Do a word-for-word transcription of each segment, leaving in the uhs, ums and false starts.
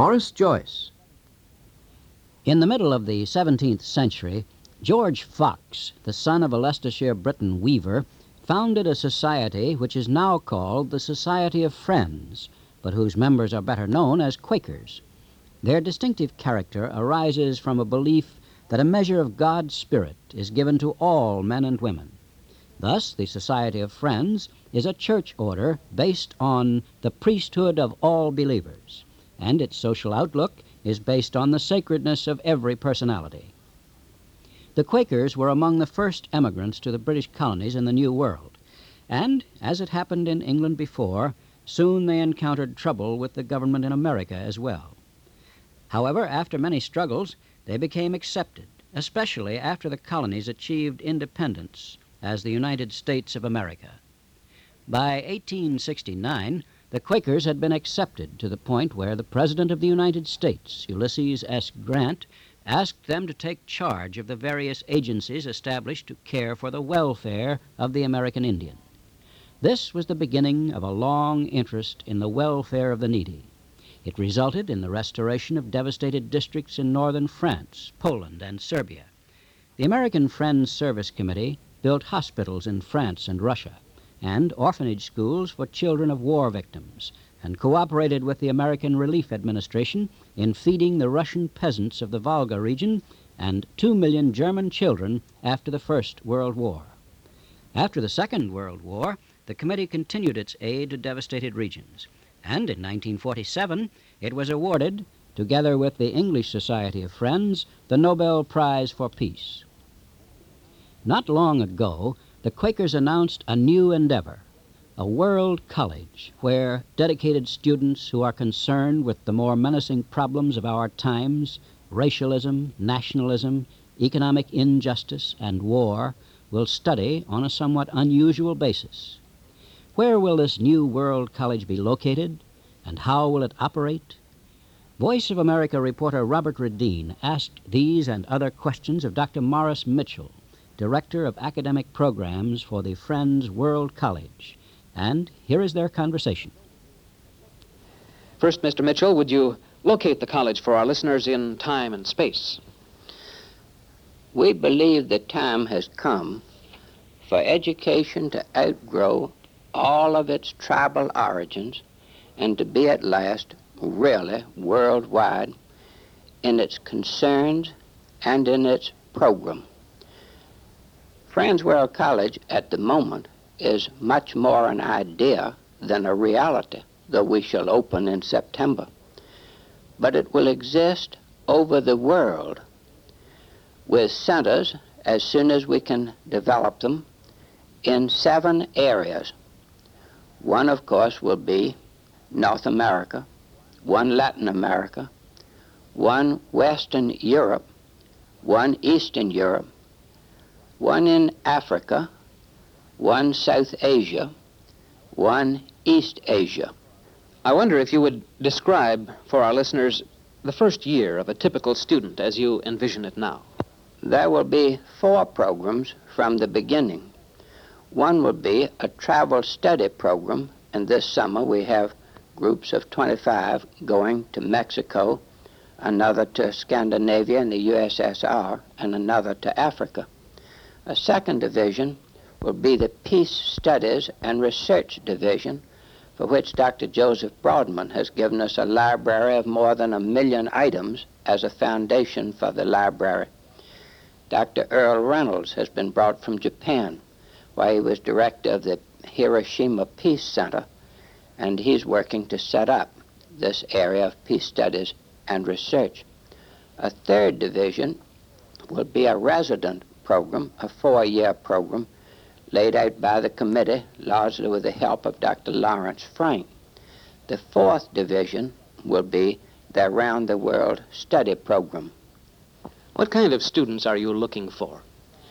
Morris Joyce. In the middle of the seventeenth century, George Fox, the son of a Leicestershire Briton weaver, founded a society which is now called the Society of Friends, but whose members are better known as Quakers. Their distinctive character arises from a belief that a measure of God's Spirit is given to all men and women. Thus, the Society of Friends is a church order based on the priesthood of all believers, and its social outlook is based on the sacredness of every personality. The Quakers were among the first emigrants to the British colonies in the New World, and, as it happened in England before, soon they encountered trouble with the government in America as well. However, after many struggles, they became accepted, especially after the colonies achieved independence as the United States of America. By eighteen sixty-nine, the Quakers had been accepted to the point where the President of the United States, Ulysses S. Grant, asked them to take charge of the various agencies established to care for the welfare of the American Indian. This was the beginning of a long interest in the welfare of the needy. It resulted in the restoration of devastated districts in northern France, Poland, and Serbia. The American Friends Service Committee built hospitals in France and Russia, and orphanage schools for children of war victims, and cooperated with the American Relief Administration in feeding the Russian peasants of the Volga region and two million German children after the First World War. After the Second World War, the committee continued its aid to devastated regions, and in nineteen forty-seven it was awarded, together with the English Society of Friends, the Nobel Prize for Peace. Not long ago, the Quakers announced a new endeavor, a world college where dedicated students who are concerned with the more menacing problems of our times, racialism, nationalism, economic injustice, and war, will study on a somewhat unusual basis. Where will this new world college be located, and how will it operate? Voice of America reporter Robert Radine asked these and other questions of Doctor Morris Mitchell, Director of Academic Programs for the Friends World College. And here is their conversation. First, Mister Mitchell, would you locate the college for our listeners in time and space? We believe the time has come for education to outgrow all of its tribal origins and to be at last really worldwide in its concerns and in its program. Friends World College at the moment is much more an idea than a reality, though we shall open in September. But it will exist over the world with centers, as soon as we can develop them, in seven areas. One, of course, will be North America, one Latin America, one Western Europe, one Eastern Europe, one in Africa, one South Asia, one East Asia. I wonder if you would describe for our listeners the first year of a typical student as you envision it now. There will be four programs from the beginning. One will be a travel study program, and this summer we have groups of twenty-five going to Mexico, another to Scandinavia and the U S S R, and another to Africa. A second division will be the Peace Studies and Research Division, for which Doctor Joseph Broadman has given us a library of more than a million items as a foundation for the library. Doctor Earl Reynolds has been brought from Japan, where he was director of the Hiroshima Peace Center, and he's working to set up this area of peace studies and research. A third division will be a resident program, a four-year program, laid out by the committee, largely with the help of Doctor Lawrence Frank. The fourth division will be the Around the World Study Program. What kind of students are you looking for?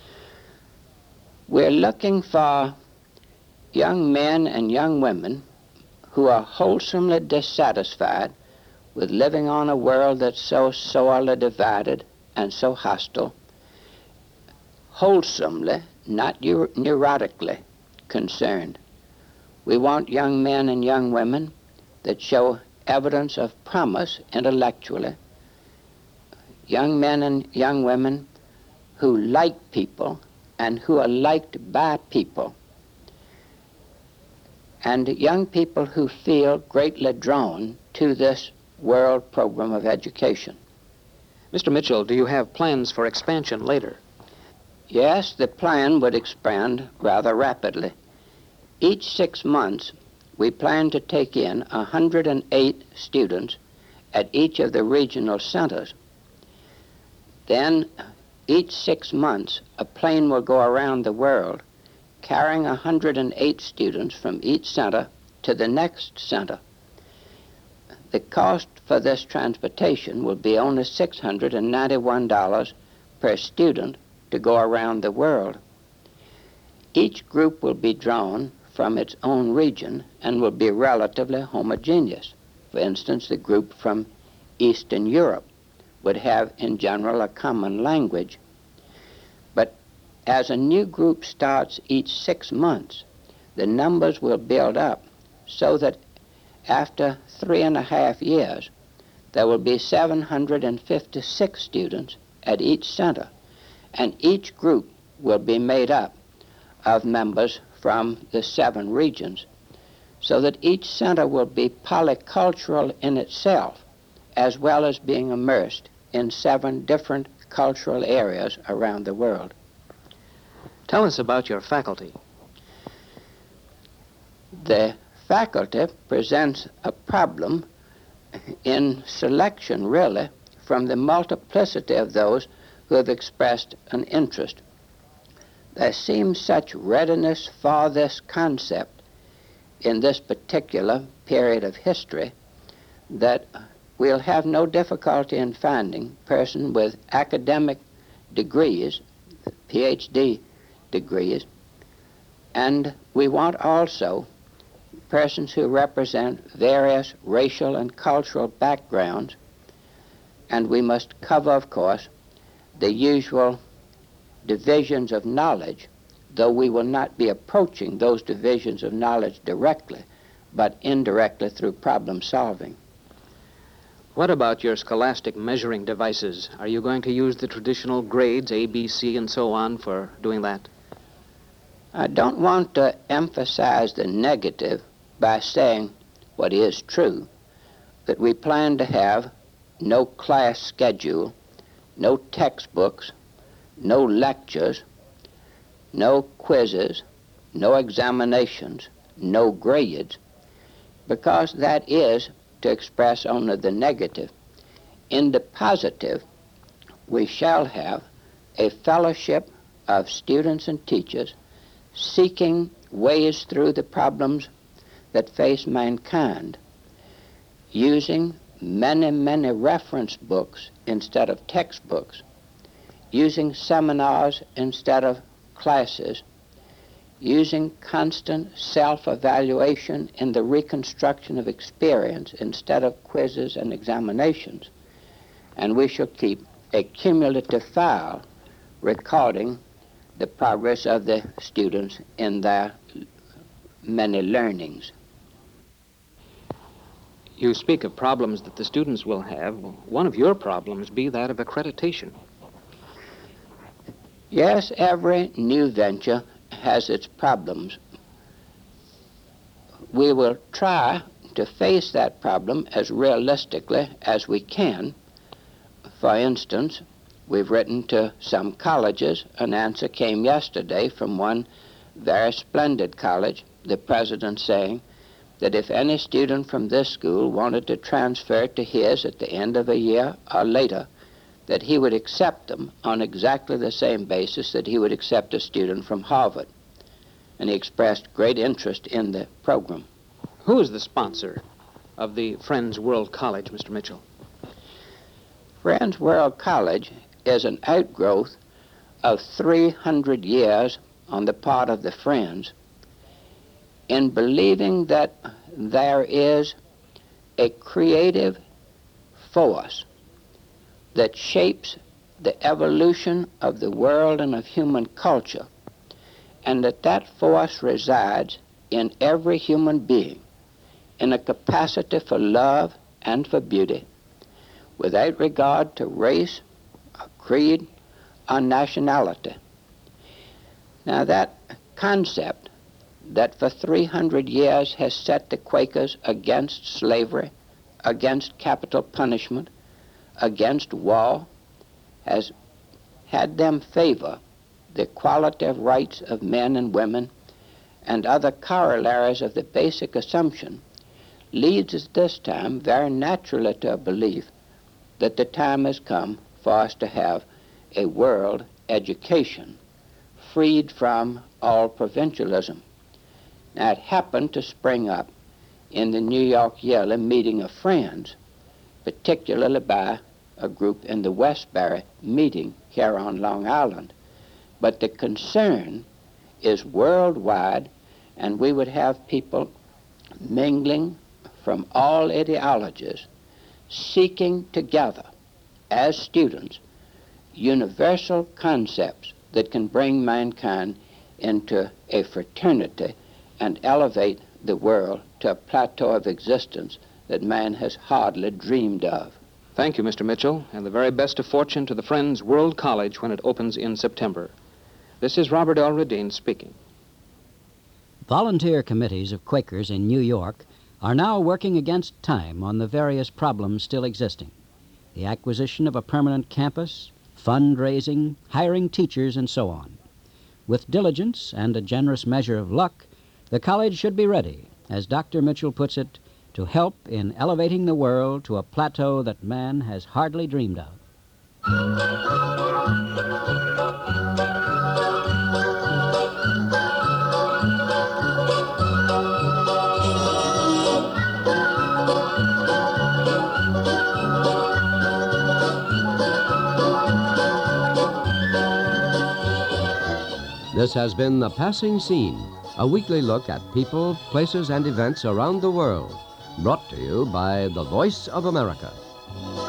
We're looking for young men and young women who are wholesomely dissatisfied with living on a world that's so sorely divided and so hostile, wholesomely, not neurotically concerned. We want young men and young women that show evidence of promise intellectually, young men and young women who like people and who are liked by people, and young people who feel greatly drawn to this world program of education. Mister Mitchell, do you have plans for expansion later? Yes, the plan would expand rather rapidly. Each six months, we plan to take in one hundred eight students at each of the regional centers. Then, each six months, a plane will go around the world carrying one hundred eight students from each center to the next center. The cost for this transportation will be only six hundred ninety-one dollars per student to go around the world. Each group will be drawn from its own region and will be relatively homogeneous. For instance, the group from Eastern Europe would have in general a common language. But as a new group starts each six months, the numbers will build up so that after three and a half years, there will be seven hundred fifty-six students at each center, and each group will be made up of members from the seven regions, so that each center will be polycultural in itself, as well as being immersed in seven different cultural areas around the world. Tell us about your faculty. The faculty presents a problem in selection, really, from the multiplicity of those who have expressed an interest. There seems such readiness for this concept in this particular period of history that we'll have no difficulty in finding persons with academic degrees, P H D degrees, and we want also persons who represent various racial and cultural backgrounds, and we must cover, of course, the usual divisions of knowledge, though we will not be approaching those divisions of knowledge directly, but indirectly through problem solving. What about your scholastic measuring devices? Are you going to use the traditional grades, A, B, C, and so on, for doing that? I don't want to emphasize the negative by saying what is true, that we plan to have no class schedule, no textbooks, no lectures, no quizzes, no examinations, no grades, because that is to express only the negative. In the positive, we shall have a fellowship of students and teachers seeking ways through the problems that face mankind, using many, many reference books instead of textbooks, using seminars instead of classes, using constant self-evaluation in the reconstruction of experience instead of quizzes and examinations. And we shall keep a cumulative file recording the progress of the students in their many learnings. You speak of problems that the students will have. One of your problems be that of accreditation. Yes, every new venture has its problems. We will try to face that problem as realistically as we can. For instance, we've written to some colleges. An answer came yesterday from one very splendid college, the president saying that if any student from this school wanted to transfer to his at the end of a year or later, that he would accept them on exactly the same basis that he would accept a student from Harvard. And he expressed great interest in the program. Who is the sponsor of the Friends World College, Mister Mitchell? Friends World College is an outgrowth of three hundred years on the part of the Friends in believing that there is a creative force that shapes the evolution of the world and of human culture, and that that force resides in every human being, in a capacity for love and for beauty, without regard to race, or creed, or nationality. Now that concept that for three hundred years has set the Quakers against slavery, against capital punishment, against war, has had them favor the equality of rights of men and women and other corollaries of the basic assumption, leads us this time very naturally to a belief that the time has come for us to have a world education freed from all provincialism. Now, it happened to spring up in the New York yearly meeting of friends, particularly by a group in the Westbury meeting here on Long Island. But the concern is worldwide, and we would have people mingling from all ideologies, seeking together as students universal concepts that can bring mankind into a fraternity and elevate the world to a plateau of existence that man has hardly dreamed of. Thank you, Mister Mitchell, and the very best of fortune to the Friends World College when it opens in September. This is Robert L. Radine speaking. Volunteer committees of Quakers in New York are now working against time on the various problems still existing: the acquisition of a permanent campus, fundraising, hiring teachers, and so on. With diligence and a generous measure of luck, the college should be ready, as Doctor Mitchell puts it, to help in elevating the world to a plateau that man has hardly dreamed of. This has been The Passing Scene, a weekly look at people, places, and events around the world, brought to you by the Voice of America.